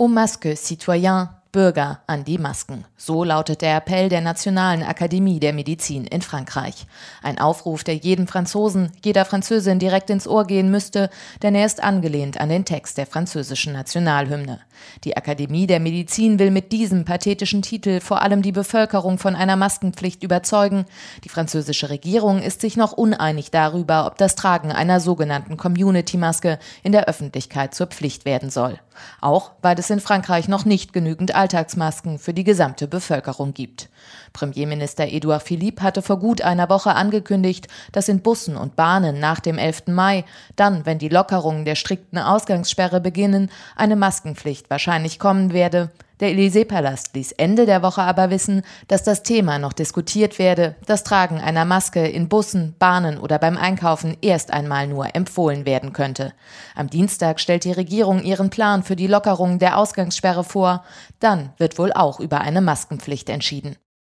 Au masque citoyen, Bürger an die Masken. So lautet der Appell der Nationalen Akademie der Medizin in Frankreich. Ein Aufruf, der jedem Franzosen, jeder Französin direkt ins Ohr gehen müsste, denn er ist angelehnt an den Text der französischen Nationalhymne. Die Akademie der Medizin will mit diesem pathetischen Titel vor allem die Bevölkerung von einer Maskenpflicht überzeugen. Die französische Regierung ist sich noch uneinig darüber, ob das Tragen einer sogenannten Community-Maske in der Öffentlichkeit zur Pflicht werden soll. Auch weil es in Frankreich noch nicht genügend Alltagsmasken für die gesamte Bevölkerung gibt. Premierminister Édouard Philippe hatte vor gut einer Woche angekündigt, dass in Bussen und Bahnen nach dem 11. Mai, dann, wenn die Lockerungen der strikten Ausgangssperre beginnen, eine Maskenpflicht wahrscheinlich kommen werde. Der Élysée-Palast ließ Ende der Woche aber wissen, dass das Thema noch diskutiert werde, das Tragen einer Maske in Bussen, Bahnen oder beim Einkaufen erst einmal nur empfohlen werden könnte. Am Dienstag stellt die Regierung ihren Plan für die Lockerung der Ausgangssperre vor. Dann wird wohl auch über eine Maskenpflicht entschieden.